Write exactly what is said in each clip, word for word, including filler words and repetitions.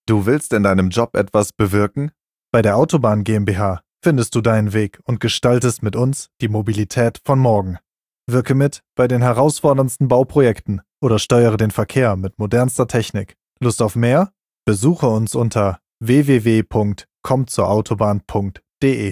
Du willst in deinem Job etwas bewirken? Bei der Autobahn GmbH findest du deinen Weg und gestaltest mit uns die Mobilität von morgen. Wirke mit bei den herausforderndsten Bauprojekten oder steuere den Verkehr mit modernster Technik. Lust auf mehr? Besuche uns unter w w w punkt kommt zur autobahn punkt de.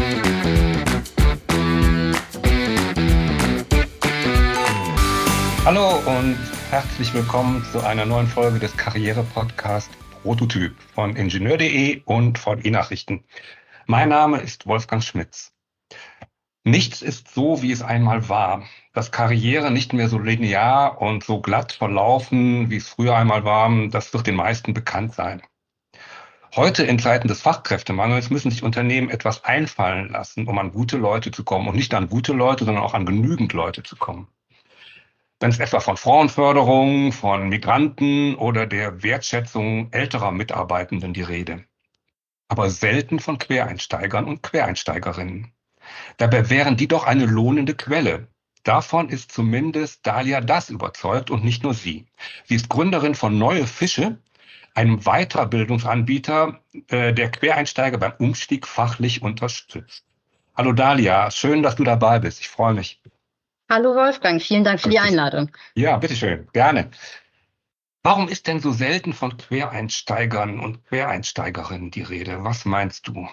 Hallo und herzlich willkommen zu einer neuen Folge des Karriere-Podcasts Prototyp von Ingenieur punkt de und von eNachrichten. Mein Name ist Wolfgang Schmitz. Nichts ist so, wie es einmal war. Dass Karriere nicht mehr so linear und so glatt verlaufen, wie es früher einmal war, das wird den meisten bekannt sein. Heute in Zeiten des Fachkräftemangels müssen sich Unternehmen etwas einfallen lassen, um an gute Leute zu kommen. Und nicht an gute Leute, sondern auch an genügend Leute zu kommen. Wenn es etwa von Frauenförderung, von Migranten oder der Wertschätzung älterer Mitarbeitenden die Rede. Aber selten von Quereinsteigern und Quereinsteigerinnen. Dabei wären die doch eine lohnende Quelle. Davon ist zumindest Dalia Das überzeugt und nicht nur sie. Sie ist Gründerin von Neue Fische, einem Weiterbildungsanbieter, äh, der Quereinsteiger beim Umstieg fachlich unterstützt. Hallo Dalia, schön, dass du dabei bist. Ich freue mich. Hallo Wolfgang, vielen Dank für die Einladung. Ja, bitteschön, gerne. Warum ist denn so selten von Quereinsteigern und Quereinsteigerinnen die Rede? Was meinst du?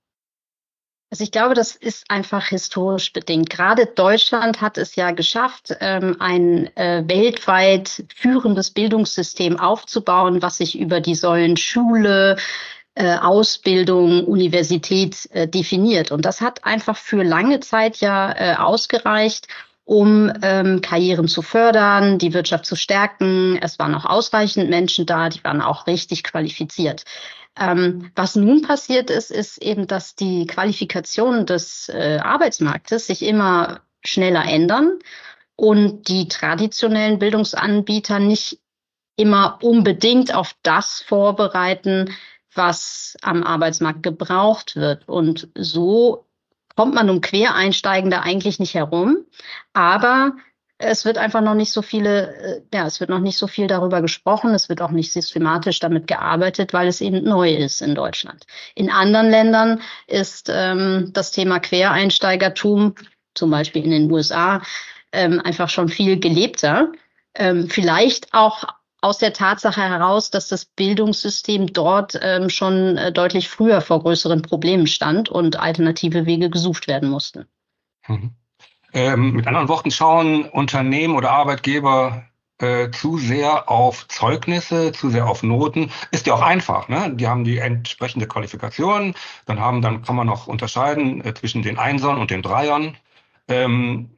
Also ich glaube, das ist einfach historisch bedingt. Gerade Deutschland hat es ja geschafft, ein äh, weltweit führendes Bildungssystem aufzubauen, was sich über die Säulen Schule, äh, Ausbildung, Universität äh, definiert. Und das hat einfach für lange Zeit ja äh, ausgereicht, um ähm, Karrieren zu fördern, die Wirtschaft zu stärken. Es waren auch ausreichend Menschen da, die waren auch richtig qualifiziert. Ähm, was nun passiert ist, ist eben, dass die Qualifikationen des äh, Arbeitsmarktes sich immer schneller ändern und die traditionellen Bildungsanbieter nicht immer unbedingt auf das vorbereiten, was am Arbeitsmarkt gebraucht wird. Und so kommt man um Quereinsteigende eigentlich nicht herum, aber es wird einfach noch nicht so viele, ja, es wird noch nicht so viel darüber gesprochen, es wird auch nicht systematisch damit gearbeitet, weil es eben neu ist in Deutschland. In anderen Ländern ist ähm, das Thema Quereinsteigertum, zum Beispiel in den U S A, ähm, einfach schon viel gelebter. Ähm, vielleicht auch aus der Tatsache heraus, dass das Bildungssystem dort ähm, schon äh, deutlich früher vor größeren Problemen stand und alternative Wege gesucht werden mussten. Mhm. Ähm, mit anderen Worten, schauen Unternehmen oder Arbeitgeber äh, zu sehr auf Zeugnisse, zu sehr auf Noten. Ist ja auch einfach, ne? Die haben die entsprechende Qualifikation, dann haben, dann kann man noch unterscheiden äh, zwischen den Einsern und den Dreiern. Ähm,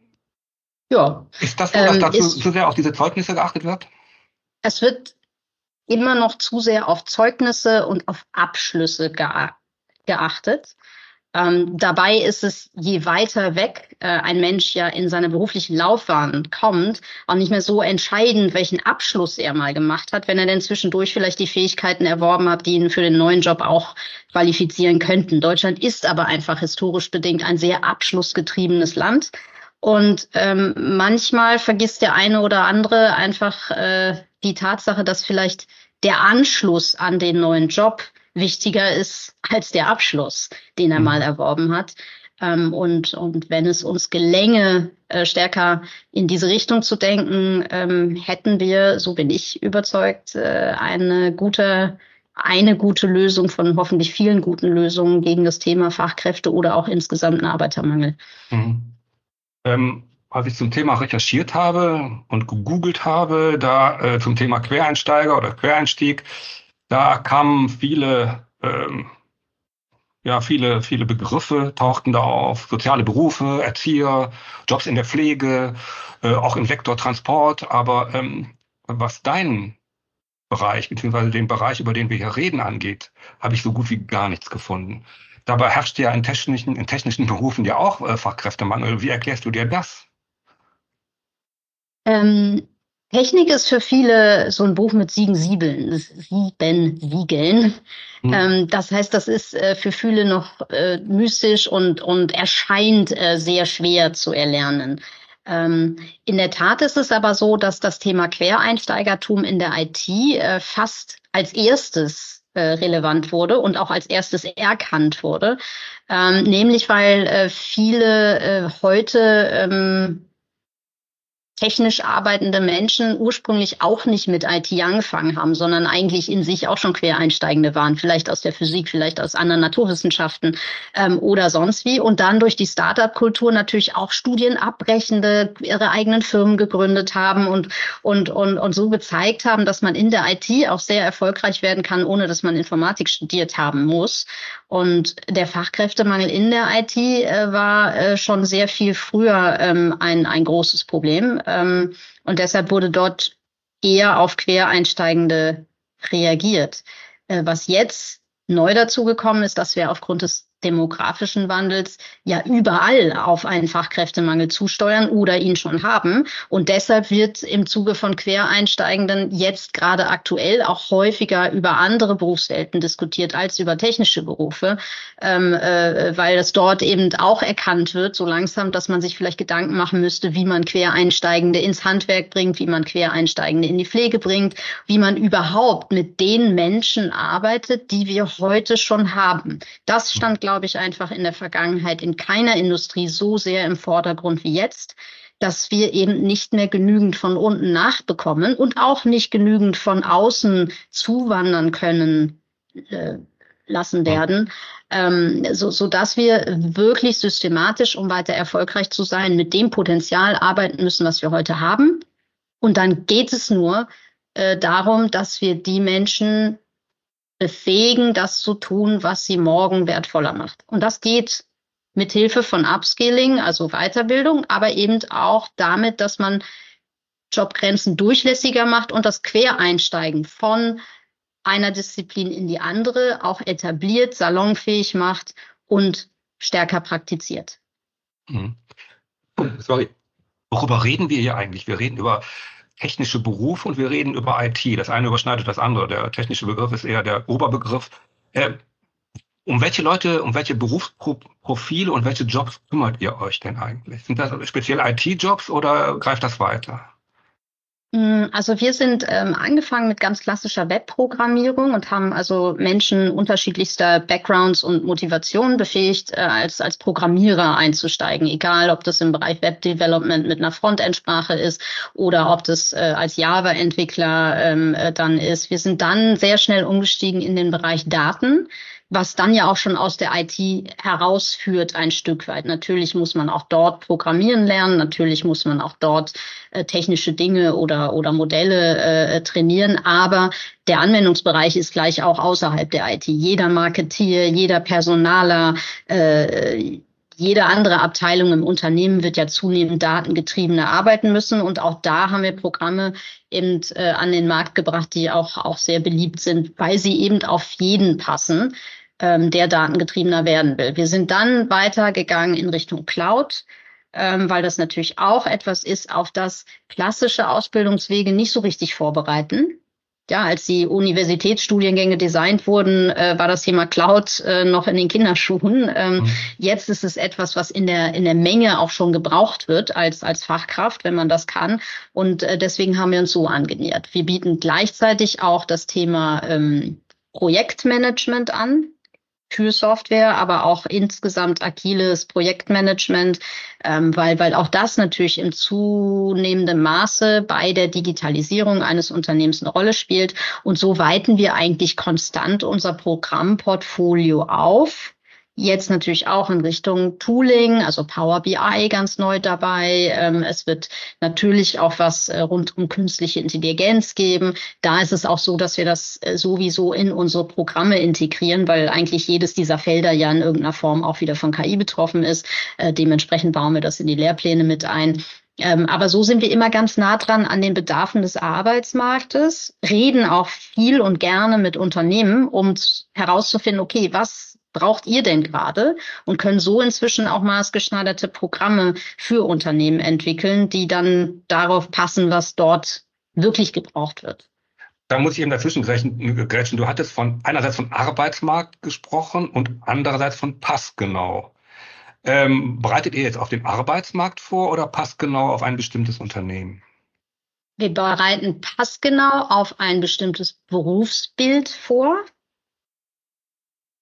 ja. Ist das so, dass ähm, da zu, ist, zu sehr auf diese Zeugnisse geachtet wird? Es wird immer noch zu sehr auf Zeugnisse und auf Abschlüsse gea- geachtet. Ähm, dabei ist es, je weiter weg äh, ein Mensch ja in seiner beruflichen Laufbahn kommt, auch nicht mehr so entscheidend, welchen Abschluss er mal gemacht hat, wenn er denn zwischendurch vielleicht die Fähigkeiten erworben hat, die ihn für den neuen Job auch qualifizieren könnten. Deutschland ist aber einfach historisch bedingt ein sehr abschlussgetriebenes Land. Und ähm, manchmal vergisst der eine oder andere einfach äh, die Tatsache, dass vielleicht der Anschluss an den neuen Job wichtiger ist als der Abschluss, den er Mhm. mal erworben hat. Ähm, und, und wenn es uns gelänge, äh, stärker in diese Richtung zu denken, ähm, hätten wir, so bin ich überzeugt, äh, eine gute, eine gute Lösung von hoffentlich vielen guten Lösungen gegen das Thema Fachkräfte oder auch insgesamt einen Arbeitermangel. Mhm. Ähm, als ich zum Thema recherchiert habe und gegoogelt habe, da äh, zum Thema Quereinsteiger oder Quereinstieg, da kamen viele, ähm, ja, viele, viele Begriffe tauchten da auf. Soziale Berufe, Erzieher, Jobs in der Pflege, äh, auch im Sektor Transport. Aber ähm, was deinen Bereich, beziehungsweise den Bereich, über den wir hier reden, angeht, habe ich so gut wie gar nichts gefunden. Dabei herrscht ja in technischen, in technischen Berufen ja auch äh, Fachkräftemangel. Wie erklärst du dir das? Ähm, Technik ist für viele so ein Buch mit sieben Siegeln, sieben Siegeln. Hm. Ähm, das heißt, das ist äh, für viele noch äh, mystisch und, und erscheint äh, sehr schwer zu erlernen. Ähm, in der Tat ist es aber so, dass das Thema Quereinsteigertum in der I T äh, fast als erstes äh, relevant wurde und auch als erstes erkannt wurde, ähm, nämlich weil äh, viele äh, heute ähm, technisch arbeitende Menschen ursprünglich auch nicht mit I T angefangen haben, sondern eigentlich in sich auch schon Quereinsteigende waren, vielleicht aus der Physik, vielleicht aus anderen Naturwissenschaften ähm, oder sonst wie. Und dann durch die Start-up-Kultur natürlich auch Studienabbrechende ihre eigenen Firmen gegründet haben und, und, und, und so gezeigt haben, dass man in der I T auch sehr erfolgreich werden kann, ohne dass man Informatik studiert haben muss. Und der Fachkräftemangel in der I T äh, war äh, schon sehr viel früher ähm, ein, ein großes Problem. Ähm, und deshalb wurde dort eher auf Quereinsteigende reagiert. Äh, was jetzt neu dazugekommen ist, dass wir aufgrund des demografischen Wandels ja überall auf einen Fachkräftemangel zusteuern oder ihn schon haben. Und deshalb wird im Zuge von Quereinsteigenden jetzt gerade aktuell auch häufiger über andere Berufswelten diskutiert als über technische Berufe, ähm, äh, weil es dort eben auch erkannt wird, so langsam, dass man sich vielleicht Gedanken machen müsste, wie man Quereinsteigende ins Handwerk bringt, wie man Quereinsteigende in die Pflege bringt, wie man überhaupt mit den Menschen arbeitet, die wir heute schon haben. Das stand, glaube ich, einfach in der Vergangenheit in keiner Industrie so sehr im Vordergrund wie jetzt, dass wir eben nicht mehr genügend von unten nachbekommen und auch nicht genügend von außen zuwandern können äh, lassen werden, ähm, so, so dass wir wirklich systematisch, um weiter erfolgreich zu sein, mit dem Potenzial arbeiten müssen, was wir heute haben. Und dann geht es nur äh, darum, dass wir die Menschen befähigen, das zu tun, was sie morgen wertvoller macht. Und das geht mit Hilfe von Upskilling, also Weiterbildung, aber eben auch damit, dass man Jobgrenzen durchlässiger macht und das Quereinsteigen von einer Disziplin in die andere auch etabliert, salonfähig macht und stärker praktiziert. Mhm. Sorry, worüber reden wir hier eigentlich? Wir reden über technische Berufe und wir reden über I T. Das eine überschneidet das andere. Der technische Begriff ist eher der Oberbegriff. Äh, um welche Leute, um welche Berufsprofile und welche Jobs kümmert ihr euch denn eigentlich? Sind das speziell I T-Jobs oder greift das weiter? Also wir sind ähm, angefangen mit ganz klassischer Webprogrammierung und haben also Menschen unterschiedlichster Backgrounds und Motivationen befähigt, äh, als als Programmierer einzusteigen, egal ob das im Bereich Web-Development mit einer Frontend-Sprache ist oder ob das äh, als Java-Entwickler ähm, äh, dann ist. Wir sind dann sehr schnell umgestiegen in den Bereich Daten, was dann ja auch schon aus der I T herausführt ein Stück weit. Natürlich muss man auch dort programmieren lernen, natürlich muss man auch dort äh, technische Dinge oder oder Modelle äh, trainieren, aber der Anwendungsbereich ist gleich auch außerhalb der I T. Jeder Marketier, jeder Personaler, äh, jede andere Abteilung im Unternehmen wird ja zunehmend datengetriebener arbeiten müssen. Und auch da haben wir Programme eben äh, an den Markt gebracht, die auch auch sehr beliebt sind, weil sie eben auf jeden passen, der datengetriebener werden will. Wir sind dann weitergegangen in Richtung Cloud, ähm, weil das natürlich auch etwas ist, auf das klassische Ausbildungswege nicht so richtig vorbereiten. Ja, als die Universitätsstudiengänge designt wurden, äh, war das Thema Cloud äh, noch in den Kinderschuhen. Ähm, mhm. Jetzt ist es etwas, was in der in der Menge auch schon gebraucht wird als als Fachkraft, wenn man das kann. Und äh, deswegen haben wir uns so angenähert. Wir bieten gleichzeitig auch das Thema ähm, Projektmanagement an. Für Software, aber auch insgesamt agiles Projektmanagement, ähm, weil, weil auch das natürlich im zunehmenden Maße bei der Digitalisierung eines Unternehmens eine Rolle spielt. Und so weiten wir eigentlich konstant unser Programmportfolio auf. Jetzt natürlich auch in Richtung Tooling, also Power B I ganz neu dabei. Ähm, es wird natürlich auch was äh, rund um künstliche Intelligenz geben. Da ist es auch so, dass wir das äh, sowieso in unsere Programme integrieren, weil eigentlich jedes dieser Felder ja in irgendeiner Form auch wieder von K I betroffen ist. Äh, dementsprechend bauen wir das in die Lehrpläne mit ein. Ähm, aber so sind wir immer ganz nah dran an den Bedarfen des Arbeitsmarktes, reden auch viel und gerne mit Unternehmen, um herauszufinden, okay, was braucht ihr denn gerade? Und können so inzwischen auch maßgeschneiderte Programme für Unternehmen entwickeln, die dann darauf passen, was dort wirklich gebraucht wird. Da muss ich eben dazwischen grätschen. Du hattest von einerseits von Arbeitsmarkt gesprochen und andererseits von passgenau. Ähm, bereitet ihr jetzt auf den Arbeitsmarkt vor oder passgenau auf ein bestimmtes Unternehmen? Wir bereiten passgenau auf ein bestimmtes Berufsbild vor.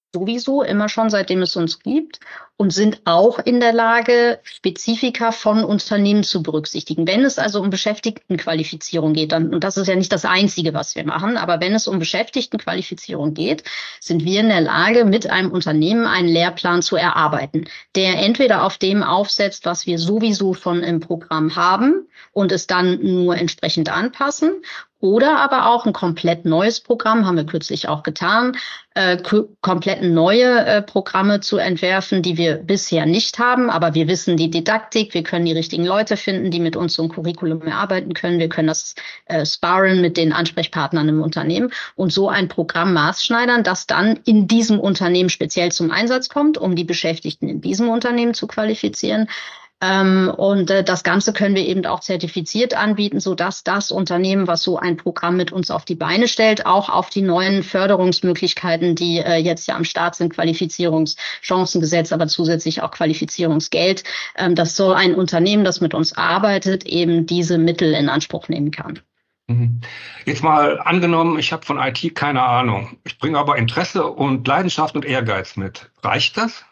sowieso immer schon, seitdem es uns gibt, und sind auch in der Lage, Spezifika von Unternehmen zu berücksichtigen. Wenn es also um Beschäftigtenqualifizierung geht, dann, und das ist ja nicht das Einzige, was wir machen, aber wenn es um Beschäftigtenqualifizierung geht, sind wir in der Lage, mit einem Unternehmen einen Lehrplan zu erarbeiten, der entweder auf dem aufsetzt, was wir sowieso schon im Programm haben und es dann nur entsprechend anpassen, oder aber auch ein komplett neues Programm, haben wir kürzlich auch getan, äh, komplett neue äh, Programme zu entwerfen, die wir bisher nicht haben. Aber wir wissen die Didaktik, wir können die richtigen Leute finden, die mit uns so ein Curriculum erarbeiten können. Wir können das äh, sparen mit den Ansprechpartnern im Unternehmen und so ein Programm maßschneidern, das dann in diesem Unternehmen speziell zum Einsatz kommt, um die Beschäftigten in diesem Unternehmen zu qualifizieren. Ähm, und äh, das Ganze können wir eben auch zertifiziert anbieten, sodass das Unternehmen, was so ein Programm mit uns auf die Beine stellt, auch auf die neuen Förderungsmöglichkeiten, die äh, jetzt ja am Start sind, Qualifizierungschancengesetz, aber zusätzlich auch Qualifizierungsgeld, ähm, das soll ein Unternehmen, das mit uns arbeitet, eben diese Mittel in Anspruch nehmen kann. Jetzt mal angenommen, ich habe von I T keine Ahnung. Ich bringe aber Interesse und Leidenschaft und Ehrgeiz mit. Reicht das?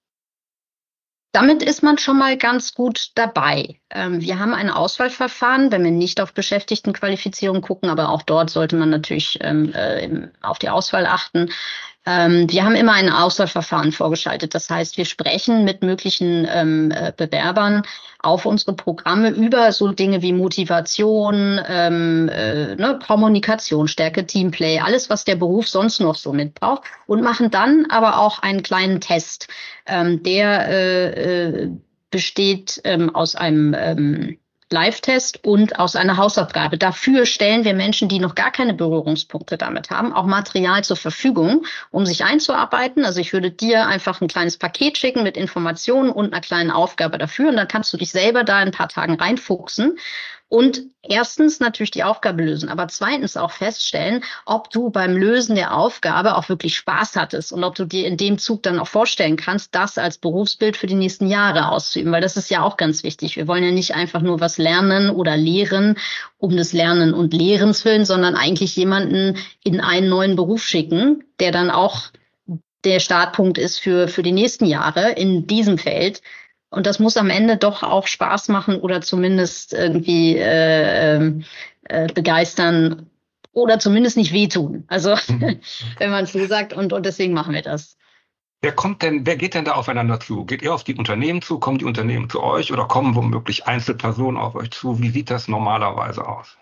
Damit ist man schon mal ganz gut dabei. Ähm, wir haben ein Auswahlverfahren, wenn wir nicht auf Beschäftigtenqualifizierung gucken, aber auch dort sollte man natürlich ähm, äh, auf die Auswahl achten. Ähm, wir haben immer ein Auswahlverfahren vorgeschaltet. Das heißt, wir sprechen mit möglichen ähm, äh, Bewerbern auf unsere Programme über so Dinge wie Motivation, ähm, äh, ne, Kommunikation, Stärke, Teamplay, alles, was der Beruf sonst noch so mitbraucht, und machen dann aber auch einen kleinen Test, ähm, der äh, äh, besteht ähm, aus einem ähm, Live-Test und aus einer Hausaufgabe. Dafür stellen wir Menschen, die noch gar keine Berührungspunkte damit haben, auch Material zur Verfügung, um sich einzuarbeiten. Also ich würde dir einfach ein kleines Paket schicken mit Informationen und einer kleinen Aufgabe dafür, und dann kannst du dich selber da in ein paar Tagen reinfuchsen und erstens natürlich die Aufgabe lösen, aber zweitens auch feststellen, ob du beim Lösen der Aufgabe auch wirklich Spaß hattest und ob du dir in dem Zug dann auch vorstellen kannst, das als Berufsbild für die nächsten Jahre auszuüben, weil das ist ja auch ganz wichtig. Wir wollen ja nicht einfach nur was lernen oder lehren um des Lernen und Lehrens willen, sondern eigentlich jemanden in einen neuen Beruf schicken, der dann auch der Startpunkt ist für, für die nächsten Jahre in diesem Feld. Und das muss am Ende doch auch Spaß machen oder zumindest irgendwie äh, äh, begeistern oder zumindest nicht wehtun. Also mhm. wenn man so sagt, und, und deswegen machen wir das. Wer kommt denn, wer geht denn da aufeinander zu? Geht ihr auf die Unternehmen zu? Kommen die Unternehmen zu euch oder kommen womöglich Einzelpersonen auf euch zu? Wie sieht das normalerweise aus?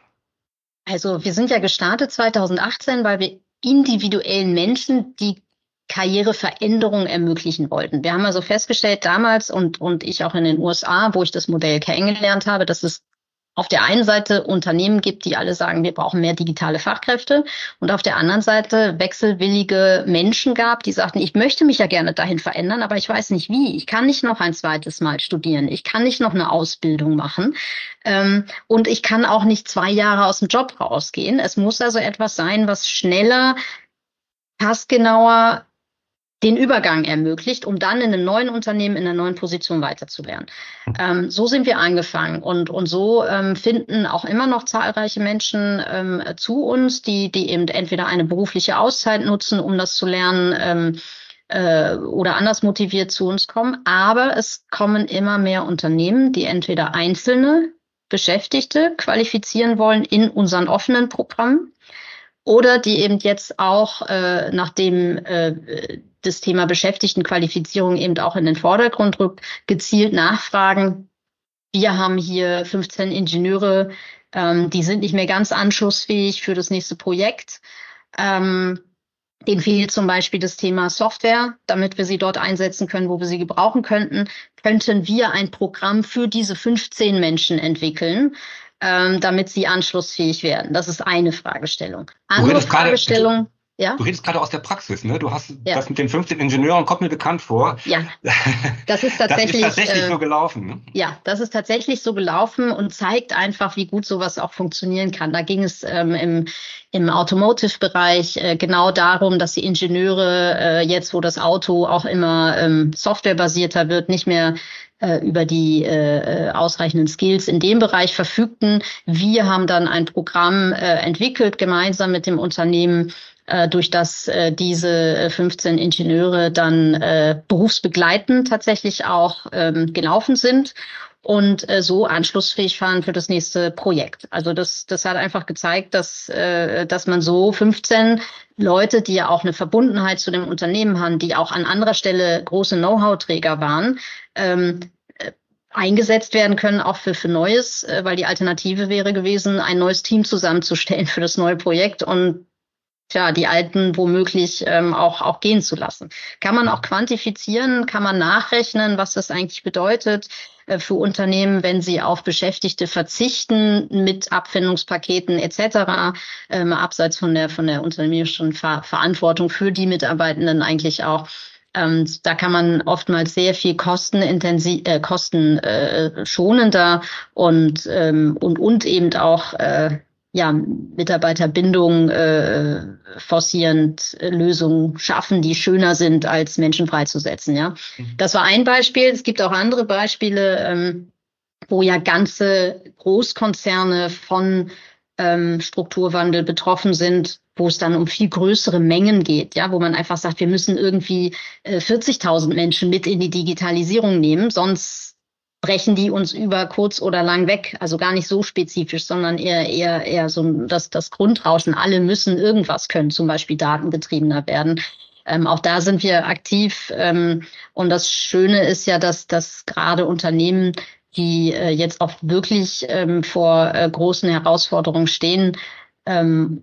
Also wir sind ja gestartet zweitausendachtzehn, weil wir individuellen Menschen die Karriereveränderung ermöglichen wollten. Wir haben also festgestellt damals und, und ich auch in den U S A, wo ich das Modell kennengelernt habe, dass es auf der einen Seite Unternehmen gibt, die alle sagen, wir brauchen mehr digitale Fachkräfte, und auf der anderen Seite wechselwillige Menschen gab, die sagten, ich möchte mich ja gerne dahin verändern, aber ich weiß nicht wie. Ich kann nicht noch ein zweites Mal studieren. Ich kann nicht noch eine Ausbildung machen. Ähm, und ich kann auch nicht zwei Jahre aus dem Job rausgehen. Es muss also etwas sein, was schneller, passgenauer den Übergang ermöglicht, um dann in einem neuen Unternehmen, in einer neuen Position weiterzulernen. Ähm, so sind wir angefangen, und, und so ähm, finden auch immer noch zahlreiche Menschen ähm, zu uns, die, die eben entweder eine berufliche Auszeit nutzen, um das zu lernen, ähm, äh, oder anders motiviert zu uns kommen. Aber es kommen immer mehr Unternehmen, die entweder einzelne Beschäftigte qualifizieren wollen in unseren offenen Programmen, oder die eben jetzt auch, äh, nachdem äh, das Thema Beschäftigtenqualifizierung eben auch in den Vordergrund rückt, gezielt nachfragen. Wir haben hier fünfzehn Ingenieure, ähm, die sind nicht mehr ganz anschlussfähig für das nächste Projekt. Ähm, denen fehlt zum Beispiel das Thema Software, damit wir sie dort einsetzen können, wo wir sie gebrauchen könnten. Könnten wir ein Programm für diese fünfzehn Menschen entwickeln, Ähm, damit sie anschlussfähig werden? Das ist eine Fragestellung. Andere Fragestellung, ja? Du redest gerade aus der Praxis, ne? Du hast ja. das mit den fünfzehn Ingenieuren, kommt mir bekannt vor. Ja, das ist tatsächlich, das ist tatsächlich äh, so gelaufen. Ne? Ja, das ist tatsächlich so gelaufen und zeigt einfach, wie gut sowas auch funktionieren kann. Da ging es ähm, im, im Automotive-Bereich äh, genau darum, dass die Ingenieure äh, jetzt, wo das Auto auch immer ähm, softwarebasierter wird, nicht mehr über die äh, ausreichenden Skills in dem Bereich verfügten. Wir haben dann ein Programm äh, entwickelt, gemeinsam mit dem Unternehmen, äh, durch das äh, diese fünfzehn Ingenieure dann äh, berufsbegleitend tatsächlich auch ähm, gelaufen sind und äh, so anschlussfähig waren für das nächste Projekt. Also das, das hat einfach gezeigt, dass, äh, dass man so fünfzehn Leute, die ja auch eine Verbundenheit zu dem Unternehmen haben, die auch an anderer Stelle große Know-how-Träger waren, ähm, äh, eingesetzt werden können, auch für, für Neues, äh, weil die Alternative wäre gewesen, ein neues Team zusammenzustellen für das neue Projekt und Tja, die Alten womöglich ähm, auch, auch gehen zu lassen. Kann man auch quantifizieren, kann man nachrechnen, was das eigentlich bedeutet äh, für Unternehmen, wenn sie auf Beschäftigte verzichten mit Abfindungspaketen et cetera, ähm, abseits von der, von der unternehmerischen Ver- Verantwortung für die Mitarbeitenden eigentlich auch. Ähm, da kann man oftmals sehr viel kostenintensiv, äh, kostenschonender und, ähm, und, und eben auch äh, ja, Mitarbeiterbindung äh, forcierend äh, Lösungen schaffen, die schöner sind, als Menschen freizusetzen. Ja, das war ein Beispiel. Es gibt auch andere Beispiele, ähm, wo ja ganze Großkonzerne von ähm, Strukturwandel betroffen sind, wo es dann um viel größere Mengen geht, ja, wo man einfach sagt, wir müssen irgendwie äh, vierzigtausend Menschen mit in die Digitalisierung nehmen, sonst brechen die uns über kurz oder lang weg. Also gar nicht so spezifisch, sondern eher eher eher so das das Grundrauschen. Alle müssen irgendwas können, zum Beispiel datengetriebener werden. Ähm, auch da sind wir aktiv. Ähm, und das Schöne ist ja, dass dass gerade Unternehmen, die äh, jetzt auch wirklich ähm, vor äh, großen Herausforderungen stehen, ähm,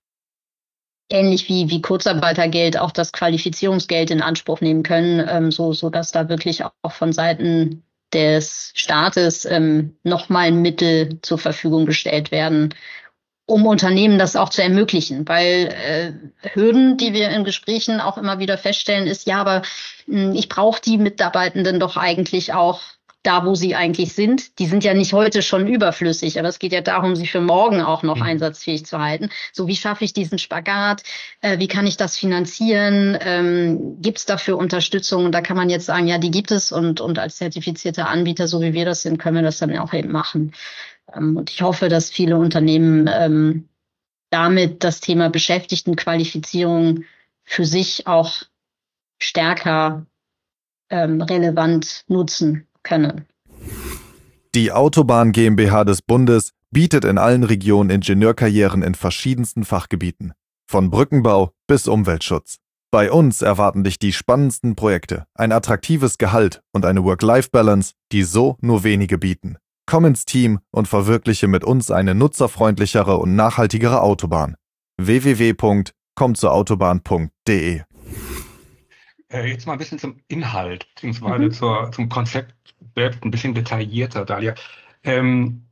ähnlich wie wie Kurzarbeitergeld auch das Qualifizierungsgeld in Anspruch nehmen können, ähm, so so dass da wirklich auch von Seiten des Staates ähm, nochmal Mittel zur Verfügung gestellt werden, um Unternehmen das auch zu ermöglichen. Weil äh, Hürden, die wir in Gesprächen auch immer wieder feststellen, ist, ja, aber mh, ich brauche die Mitarbeitenden doch eigentlich auch da, wo sie eigentlich sind. Die sind ja nicht heute schon überflüssig, aber es geht ja darum, sie für morgen auch noch mhm. einsatzfähig zu halten. So, wie schaffe ich diesen Spagat? Äh, wie kann ich das finanzieren? Ähm, gibt es dafür Unterstützung? Und da kann man jetzt sagen, ja, die gibt es und, und als zertifizierter Anbieter, so wie wir das sind, können wir das dann auch eben machen. Ähm, und ich hoffe, dass viele Unternehmen ähm, damit das Thema Beschäftigtenqualifizierung für sich auch stärker ähm, relevant nutzen können. Die Autobahn GmbH des Bundes bietet in allen Regionen Ingenieurkarrieren in verschiedensten Fachgebieten, von Brückenbau bis Umweltschutz. Bei uns erwarten dich die spannendsten Projekte, ein attraktives Gehalt und eine Work-Life-Balance, die so nur wenige bieten. Komm ins Team und verwirkliche mit uns eine nutzerfreundlichere und nachhaltigere Autobahn. w w w punkt komm zur autobahn punkt d e Jetzt mal ein bisschen zum Inhalt, beziehungsweise mhm. zur, zum Konzept selbst ein bisschen detaillierter, Dalia. Ähm,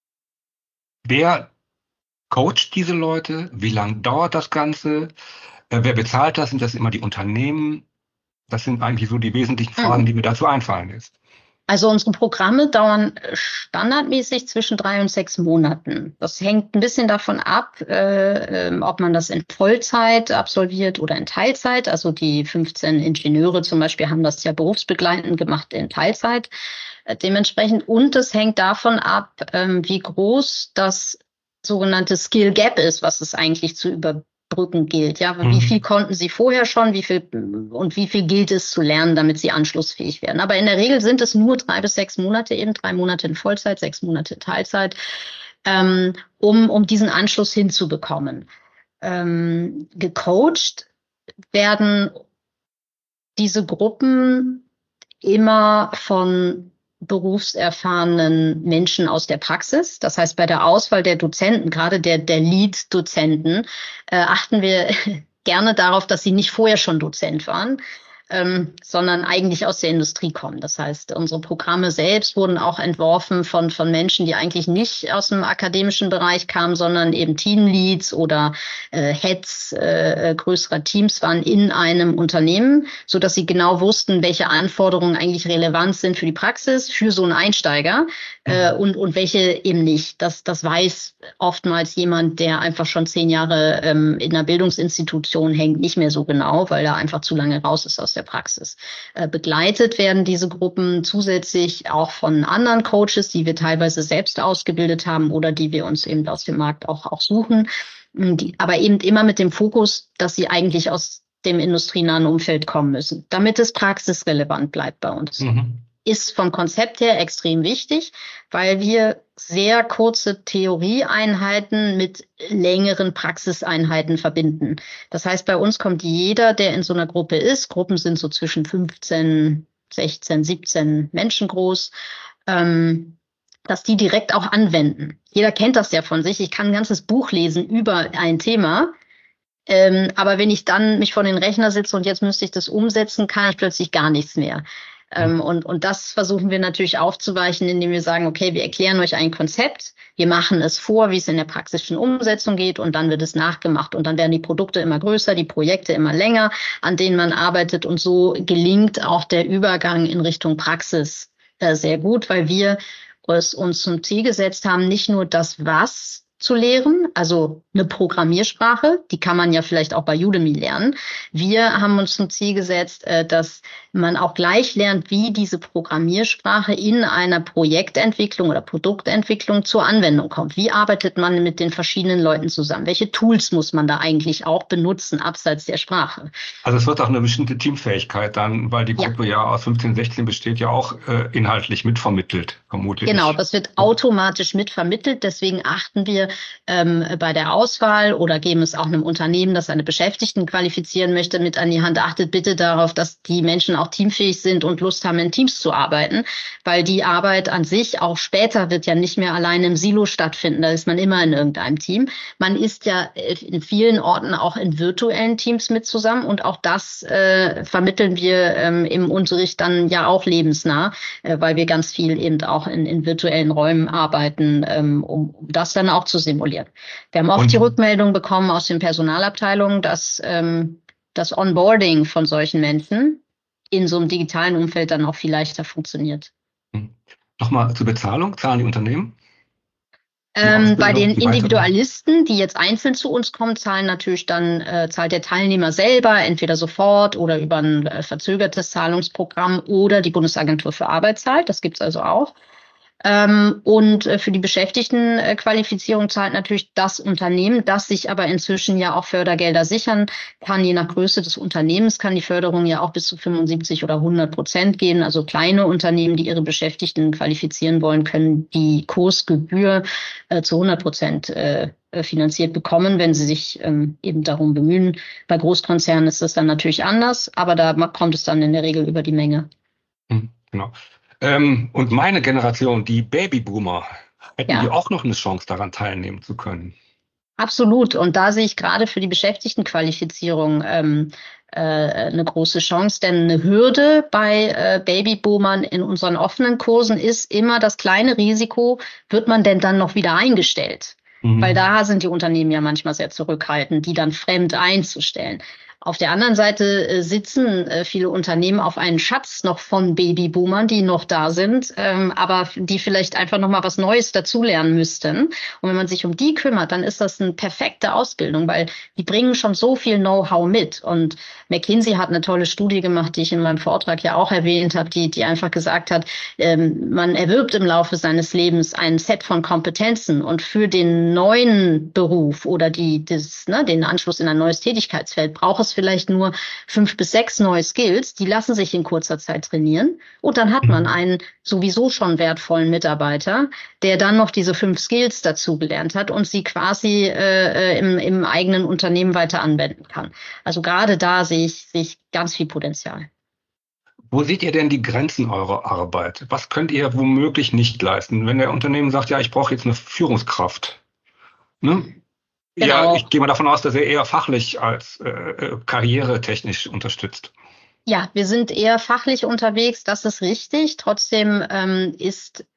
wer coacht diese Leute? Wie lange dauert das Ganze? Äh, wer bezahlt das? Sind das immer die Unternehmen? Das sind eigentlich so die wesentlichen Fragen, mhm. die mir dazu einfallen ist. Also unsere Programme dauern standardmäßig zwischen drei und sechs Monaten. Das hängt ein bisschen davon ab, äh, ob man das in Vollzeit absolviert oder in Teilzeit. Also die fünfzehn Ingenieure zum Beispiel haben das ja berufsbegleitend gemacht in Teilzeit äh, dementsprechend. Und es hängt davon ab, äh, wie groß das sogenannte Skill Gap ist, was es eigentlich zu überbrücken gilt. Ja, mhm. Wie viel konnten sie vorher schon, wie viel und wie viel gilt es zu lernen, damit sie anschlussfähig werden. Aber in der Regel sind es nur drei bis sechs Monate, eben drei Monate in Vollzeit, sechs Monate in Teilzeit, ähm, um um diesen Anschluss hinzubekommen. Ähm, gecoacht werden diese Gruppen immer von berufserfahrenen Menschen aus der Praxis. Das heißt, bei der Auswahl der Dozenten, gerade der, der Lead-Dozenten, äh, achten wir gerne darauf, dass sie nicht vorher schon Dozent waren, ähm, sondern eigentlich aus der Industrie kommen. Das heißt, unsere Programme selbst wurden auch entworfen von, von Menschen, die eigentlich nicht aus dem akademischen Bereich kamen, sondern eben Teamleads oder äh, Heads äh, größerer Teams waren in einem Unternehmen, so dass sie genau wussten, welche Anforderungen eigentlich relevant sind für die Praxis, für so einen Einsteiger äh, und, und welche eben nicht. Das, das weiß oftmals jemand, der einfach schon zehn Jahre ähm, in einer Bildungsinstitution hängt, nicht mehr so genau, weil er einfach zu lange raus ist aus der Praxis. Äh, begleitet werden diese Gruppen zusätzlich auch von anderen Coaches, die wir teilweise selbst ausgebildet haben oder die wir uns eben aus dem Markt auch, auch suchen. die, aber eben immer mit dem Fokus, dass sie eigentlich aus dem industrienahen Umfeld kommen müssen, damit es praxisrelevant bleibt bei uns. Mhm. Ist vom Konzept her extrem wichtig, weil wir sehr kurze Theorieeinheiten mit längeren Praxiseinheiten verbinden. Das heißt, bei uns kommt jeder, der in so einer Gruppe ist, Gruppen sind so zwischen fünfzehn, sechzehn, siebzehn Menschen groß, ähm, dass die direkt auch anwenden. Jeder kennt das ja von sich. Ich kann ein ganzes Buch lesen über ein Thema. Ähm, aber wenn ich dann mich vor den Rechner sitze und jetzt müsste ich das umsetzen, kann ich plötzlich gar nichts mehr. Ähm, und, und das versuchen wir natürlich aufzuweichen, indem wir sagen, okay, wir erklären euch ein Konzept, wir machen es vor, wie es in der praktischen Umsetzung geht und dann wird es nachgemacht und dann werden die Produkte immer größer, die Projekte immer länger, an denen man arbeitet und so gelingt auch der Übergang in Richtung Praxis äh, sehr gut, weil wir es uns zum Ziel gesetzt haben, nicht nur das Was zu lehren, also eine Programmiersprache, die kann man ja vielleicht auch bei Udemy lernen. Wir haben uns zum Ziel gesetzt, dass man auch gleich lernt, wie diese Programmiersprache in einer Projektentwicklung oder Produktentwicklung zur Anwendung kommt. Wie arbeitet man mit den verschiedenen Leuten zusammen? Welche Tools muss man da eigentlich auch benutzen, abseits der Sprache? Also es wird auch eine bestimmte Teamfähigkeit dann, weil die Gruppe ja, ja aus fünfzehn, sechzehn besteht, ja auch äh, inhaltlich mitvermittelt, vermutlich. Genau, das wird automatisch mitvermittelt. Deswegen achten wir ähm, bei der Auswahl oder geben es auch einem Unternehmen, das seine Beschäftigten qualifizieren möchte, mit an die Hand. Achtet bitte darauf, dass die Menschen auch teamfähig sind und Lust haben, in Teams zu arbeiten, weil die Arbeit an sich auch später wird ja nicht mehr allein im Silo stattfinden. Da ist man immer in irgendeinem Team. Man ist ja in vielen Orten auch in virtuellen Teams mit zusammen und auch das äh, vermitteln wir ähm, im Unterricht dann ja auch lebensnah, äh, weil wir ganz viel eben auch in, in virtuellen Räumen arbeiten, ähm, um, um das dann auch zu simulieren. Wir haben oft Und die Rückmeldung bekommen aus den Personalabteilungen, dass ähm, das Onboarding von solchen Menschen in so einem digitalen Umfeld dann auch viel leichter funktioniert. Nochmal zur Bezahlung, zahlen die Unternehmen? Die Ähm, bei den die Individualisten, die jetzt einzeln zu uns kommen, zahlen natürlich dann, äh, zahlt der Teilnehmer selber, entweder sofort oder über ein äh, verzögertes Zahlungsprogramm oder die Bundesagentur für Arbeit zahlt. Das gibt's also auch. Ähm, und äh, für die Beschäftigtenqualifizierung zahlt natürlich das Unternehmen, das sich aber inzwischen ja auch Fördergelder sichern kann. Je nach Größe des Unternehmens kann die Förderung ja auch bis zu fünfundsiebzig oder hundert Prozent gehen. Also kleine Unternehmen, die ihre Beschäftigten qualifizieren wollen, können die Kursgebühr äh, zu hundert Prozent äh, finanziert bekommen, wenn sie sich ähm, eben darum bemühen. Bei Großkonzernen ist das dann natürlich anders, aber da kommt es dann in der Regel über die Menge. Hm, genau. Ähm, und meine Generation, die Babyboomer, hätten Ja. die auch noch eine Chance, daran teilnehmen zu können? Absolut. Und da sehe ich gerade für die Beschäftigtenqualifizierung ähm, äh, eine große Chance. Denn eine Hürde bei äh, Babyboomern in unseren offenen Kursen ist immer das kleine Risiko, wird man denn dann noch wieder eingestellt? Mhm. Weil da sind die Unternehmen ja manchmal sehr zurückhaltend, die dann fremd einzustellen. Auf der anderen Seite äh, sitzen äh, viele Unternehmen auf einen Schatz noch von Babyboomern, die noch da sind, ähm, aber die vielleicht einfach noch mal was Neues dazulernen müssten. Und wenn man sich um die kümmert, dann ist das eine perfekte Ausbildung, weil die bringen schon so viel Know-how mit. Und McKinsey hat eine tolle Studie gemacht, die ich in meinem Vortrag ja auch erwähnt habe, die, die einfach gesagt hat, ähm, man erwirbt im Laufe seines Lebens ein Set von Kompetenzen und für den neuen Beruf oder die, das, ne, den Anschluss in ein neues Tätigkeitsfeld braucht es vielleicht nur fünf bis sechs neue Skills, die lassen sich in kurzer Zeit trainieren und dann hat man einen sowieso schon wertvollen Mitarbeiter, der dann noch diese fünf Skills dazu gelernt hat und sie quasi äh, im, im eigenen Unternehmen weiter anwenden kann. Also gerade da sehe ich, sehe ich ganz viel Potenzial. Wo seht ihr denn die Grenzen eurer Arbeit? Was könnt ihr womöglich nicht leisten? Wenn der Unternehmen sagt, ja, ich brauche jetzt eine Führungskraft, ne? Genau. Ja, ich gehe mal davon aus, dass er eher fachlich als äh, karrieretechnisch unterstützt. Ja, wir sind eher fachlich unterwegs, das ist richtig. Trotzdem ähm, ist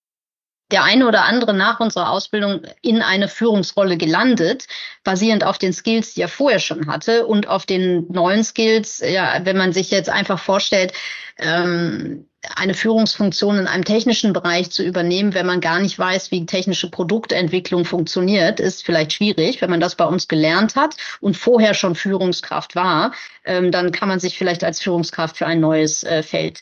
der eine oder andere nach unserer Ausbildung in eine Führungsrolle gelandet, basierend auf den Skills, die er vorher schon hatte und auf den neuen Skills. Ja, wenn man sich jetzt einfach vorstellt, ähm, eine Führungsfunktion in einem technischen Bereich zu übernehmen, wenn man gar nicht weiß, wie technische Produktentwicklung funktioniert, ist vielleicht schwierig. Wenn man das bei uns gelernt hat und vorher schon Führungskraft war, ähm, dann kann man sich vielleicht als Führungskraft für ein neues äh, Feld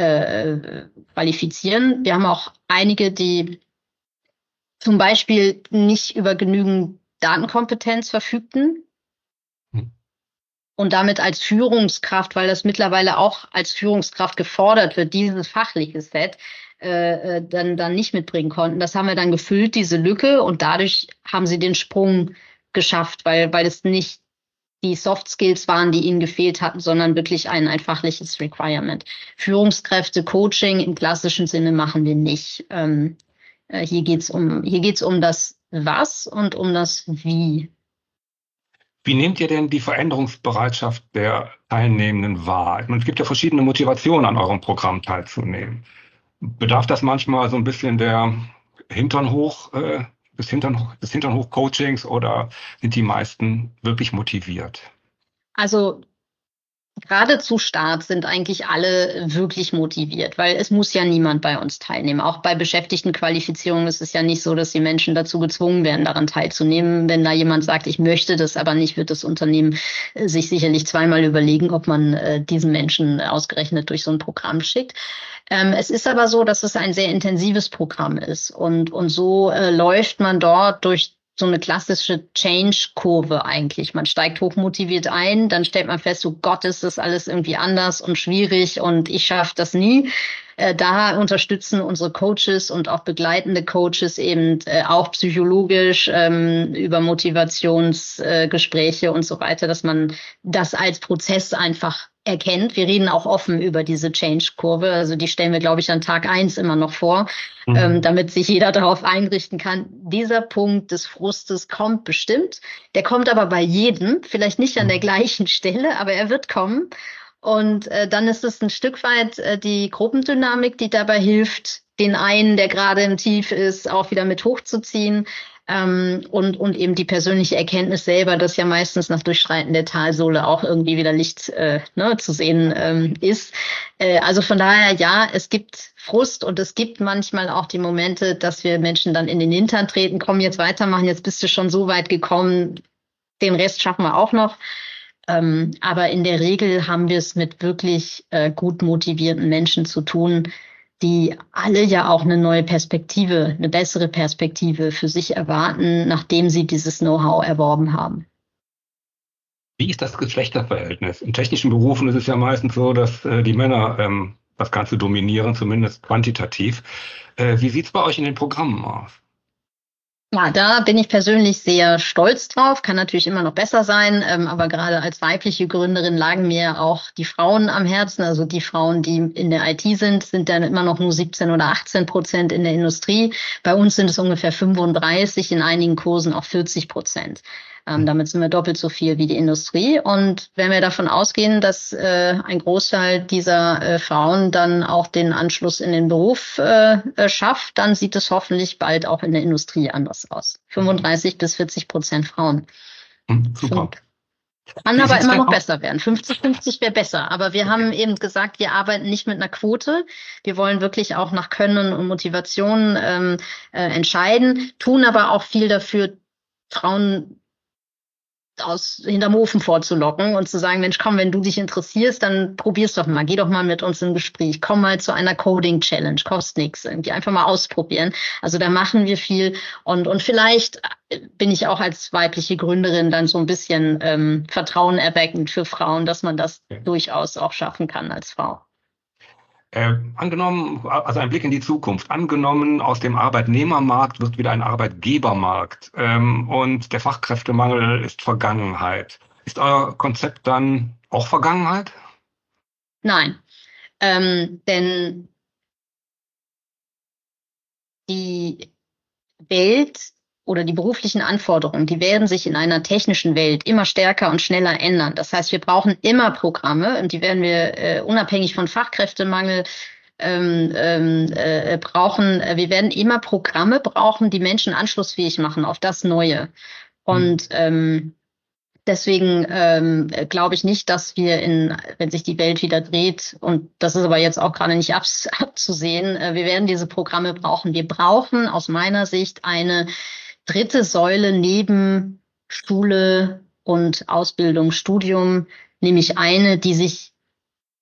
äh, qualifizieren. Wir haben auch einige, die zum Beispiel nicht über genügend Datenkompetenz verfügten Hm. und damit als Führungskraft, weil das mittlerweile auch als Führungskraft gefordert wird, dieses fachliche Set äh, dann, dann nicht mitbringen konnten. Das haben wir dann gefüllt, diese Lücke, und dadurch haben sie den Sprung geschafft, weil, weil es nicht die Soft Skills waren, die ihnen gefehlt hatten, sondern wirklich ein, ein fachliches Requirement. Führungskräfte, Coaching im klassischen Sinne machen wir nicht. Ähm, äh, hier geht's um, hier geht's um das Was und um das Wie. Wie nehmt ihr denn die Veränderungsbereitschaft der Teilnehmenden wahr? Ich meine, es gibt ja verschiedene Motivationen, an eurem Programm teilzunehmen. Bedarf das manchmal so ein bisschen der Hintern hoch, äh, des Hintern, des Hintern hoch Coachings, oder sind die meisten wirklich motiviert? Also gerade zu Start sind eigentlich alle wirklich motiviert, weil es muss ja niemand bei uns teilnehmen. Auch bei Beschäftigtenqualifizierung ist es ja nicht so, dass die Menschen dazu gezwungen werden, daran teilzunehmen. Wenn da jemand sagt, ich möchte das aber nicht, wird das Unternehmen äh, sich sicherlich zweimal überlegen, ob man äh, diesen Menschen ausgerechnet durch so ein Programm schickt. Ähm, es ist aber so, dass es ein sehr intensives Programm ist, und, und so äh, läuft man dort durch so eine klassische Change-Kurve eigentlich. Man steigt hochmotiviert ein, dann stellt man fest, oh Gott, ist das alles irgendwie anders und schwierig und ich schaffe das nie. Äh, da unterstützen unsere Coaches und auch begleitende Coaches eben äh, auch psychologisch ähm, über Motivationsgespräche äh, und so weiter, dass man das als Prozess einfach erkennt. Wir reden auch offen über diese Change-Kurve. Also die stellen wir, glaube ich, an Tag eins immer noch vor, mhm. ähm, damit sich jeder darauf einrichten kann. Dieser Punkt des Frustes kommt bestimmt. Der kommt aber bei jedem, vielleicht nicht an der gleichen Stelle, aber er wird kommen. Und äh, dann ist es ein Stück weit äh, die Gruppendynamik, die dabei hilft, den einen, der gerade im Tief ist, auch wieder mit hochzuziehen. Ähm, und, und eben die persönliche Erkenntnis selber, dass ja meistens nach Durchschreiten der Talsohle auch irgendwie wieder Licht äh, ne, zu sehen ähm, ist. Äh, also von daher, ja, es gibt Frust und es gibt manchmal auch die Momente, dass wir Menschen dann in den Hintern treten, komm, jetzt weitermachen, jetzt bist du schon so weit gekommen, den Rest schaffen wir auch noch. Ähm, aber in der Regel haben wir es mit wirklich äh, gut motivierten Menschen zu tun, die alle ja auch eine neue Perspektive, eine bessere Perspektive für sich erwarten, nachdem sie dieses Know-how erworben haben. Wie ist das Geschlechterverhältnis? In technischen Berufen ist es ja meistens so, dass äh, die Männer ähm, das Ganze dominieren, zumindest quantitativ. Äh, wie sieht es bei euch in den Programmen aus? Ja, da bin ich persönlich sehr stolz drauf. Kann natürlich immer noch besser sein, ähm, aber gerade als weibliche Gründerin lagen mir auch die Frauen am Herzen. Also die Frauen, die in der I T sind, sind dann immer noch nur siebzehn oder achtzehn Prozent in der Industrie. Bei uns sind es ungefähr fünfunddreißig, in einigen Kursen auch vierzig Prozent. Ähm, damit sind wir doppelt so viel wie die Industrie. Und wenn wir davon ausgehen, dass äh, ein Großteil dieser äh, Frauen dann auch den Anschluss in den Beruf äh, äh, schafft, dann sieht es hoffentlich bald auch in der Industrie anders aus. fünfunddreißig bis vierzig Prozent Frauen. Hm, super. Und kann aber immer noch besser werden. fünfzig fünfzig wäre besser. Aber wir okay. haben eben gesagt, wir arbeiten nicht mit einer Quote. Wir wollen wirklich auch nach Können und Motivation ähm, äh, entscheiden, tun aber auch viel dafür, Frauen aus hinterm Ofen vorzulocken und zu sagen, Mensch, komm, wenn du dich interessierst, dann probier's doch mal, geh doch mal mit uns im Gespräch, komm mal zu einer Coding-Challenge, kostet nichts, irgendwie einfach mal ausprobieren. Also da machen wir viel, und und vielleicht bin ich auch als weibliche Gründerin dann so ein bisschen ähm, Vertrauen erweckend für Frauen, dass man das ja. durchaus auch schaffen kann als Frau. Äh, angenommen, also ein Blick in die Zukunft, angenommen, aus dem Arbeitnehmermarkt wird wieder ein Arbeitgebermarkt ähm, und der Fachkräftemangel ist Vergangenheit. Ist euer Konzept dann auch Vergangenheit? Nein, ähm, denn die Welt oder die beruflichen Anforderungen, die werden sich in einer technischen Welt immer stärker und schneller ändern. Das heißt, wir brauchen immer Programme, und die werden wir äh, unabhängig von Fachkräftemangel ähm, äh, brauchen. Wir werden immer Programme brauchen, die Menschen anschlussfähig machen auf das Neue. Und ähm, deswegen ähm, glaube ich nicht, dass wir in, wenn sich die Welt wieder dreht, und das ist aber jetzt auch gerade nicht abs- abzusehen, äh, wir werden diese Programme brauchen. Wir brauchen aus meiner Sicht eine dritte Säule neben Schule und Ausbildung, Studium, nämlich eine, die sich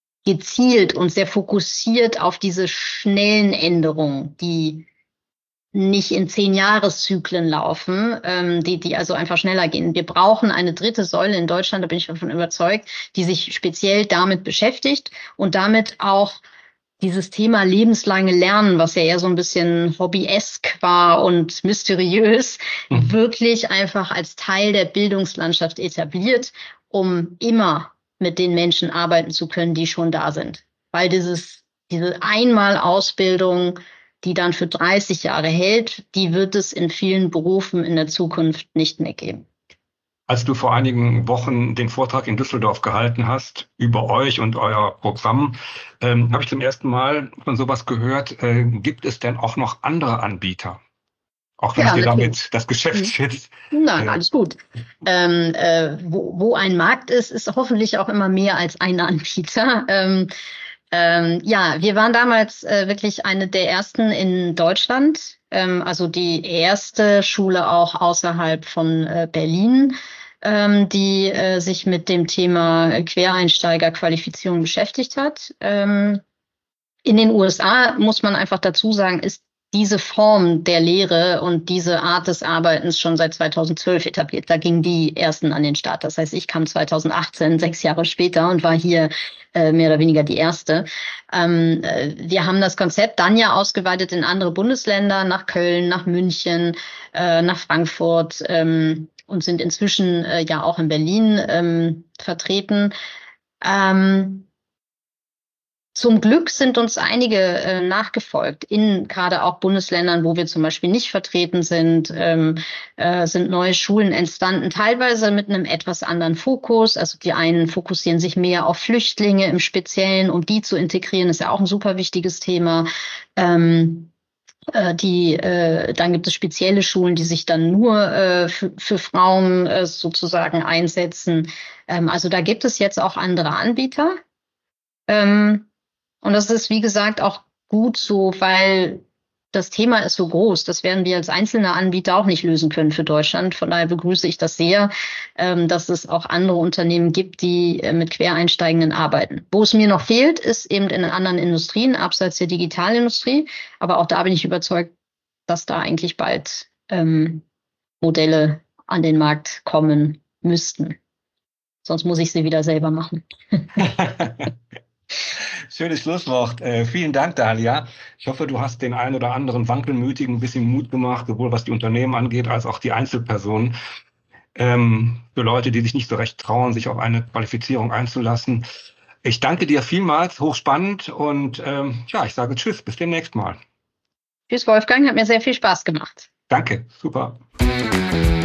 gezielt und sehr fokussiert auf diese schnellen Änderungen, die nicht in zehn Jahreszyklen laufen, ähm, die, die also einfach schneller gehen. Wir brauchen eine dritte Säule in Deutschland, da bin ich davon überzeugt, die sich speziell damit beschäftigt und damit auch dieses Thema lebenslange Lernen, was ja eher so ein bisschen hobbyesk war und mysteriös, mhm. wirklich einfach als Teil der Bildungslandschaft etabliert, um immer mit den Menschen arbeiten zu können, die schon da sind. Weil dieses, diese Einmal-Ausbildung, die dann für dreißig Jahre hält, die wird es in vielen Berufen in der Zukunft nicht mehr geben. Als du vor einigen Wochen den Vortrag in Düsseldorf gehalten hast über euch und euer Programm, ähm, habe ich zum ersten Mal von sowas gehört. Äh, gibt es denn auch noch andere Anbieter? Auch wenn ja, ich dir natürlich. damit das Geschäft schätzt. Nein, äh, alles gut. Ähm, äh, wo, wo ein Markt ist, ist hoffentlich auch immer mehr als ein Anbieter. Ähm, ähm, ja, wir waren damals äh, wirklich eine der ersten in Deutschland. Ähm, also die erste Schule auch außerhalb von äh, Berlin, ähm, die äh, sich mit dem Thema Quereinsteigerqualifizierung beschäftigt hat. Ähm, in den U S A, muss man einfach dazu sagen, ist diese Form der Lehre und diese Art des Arbeitens schon seit zweitausendzwölf etabliert. Da gingen die ersten an den Start. Das heißt, ich kam zweitausendachtzehn, sechs Jahre später und war hier äh, mehr oder weniger die erste. Ähm, äh, wir haben das Konzept dann ja ausgeweitet in andere Bundesländer, nach Köln, nach München, äh, nach Frankfurt ähm, und sind inzwischen äh, ja auch in Berlin ähm, vertreten. Ähm, Zum Glück sind uns einige äh, nachgefolgt, in gerade auch Bundesländern, wo wir zum Beispiel nicht vertreten sind, ähm, äh, sind neue Schulen entstanden, teilweise mit einem etwas anderen Fokus. Also die einen fokussieren sich mehr auf Flüchtlinge im Speziellen, um die zu integrieren, ist ja auch ein super wichtiges Thema. Ähm, äh, die, äh, dann gibt es spezielle Schulen, die sich dann nur äh, für, für Frauen äh, sozusagen einsetzen. Ähm, also da gibt es jetzt auch andere Anbieter. Ähm, Und das ist, wie gesagt, auch gut so, weil das Thema ist so groß. Das werden wir als einzelne Anbieter auch nicht lösen können für Deutschland. Von daher begrüße ich das sehr, dass es auch andere Unternehmen gibt, die mit Quereinsteigenden arbeiten. Wo es mir noch fehlt, ist eben in anderen Industrien, abseits der Digitalindustrie. Aber auch da bin ich überzeugt, dass da eigentlich bald ähm, Modelle an den Markt kommen müssten. Sonst muss ich sie wieder selber machen. Schönes Schlusswort. Äh, vielen Dank, Dalia. Ich hoffe, du hast den einen oder anderen Wankelmütigen ein bisschen Mut gemacht, sowohl was die Unternehmen angeht, als auch die Einzelpersonen. Ähm, für Leute, die sich nicht so recht trauen, sich auf eine Qualifizierung einzulassen. Ich danke dir vielmals, hochspannend und ähm, ja, ich sage Tschüss, bis demnächst mal. Tschüss, Wolfgang, hat mir sehr viel Spaß gemacht. Danke, super.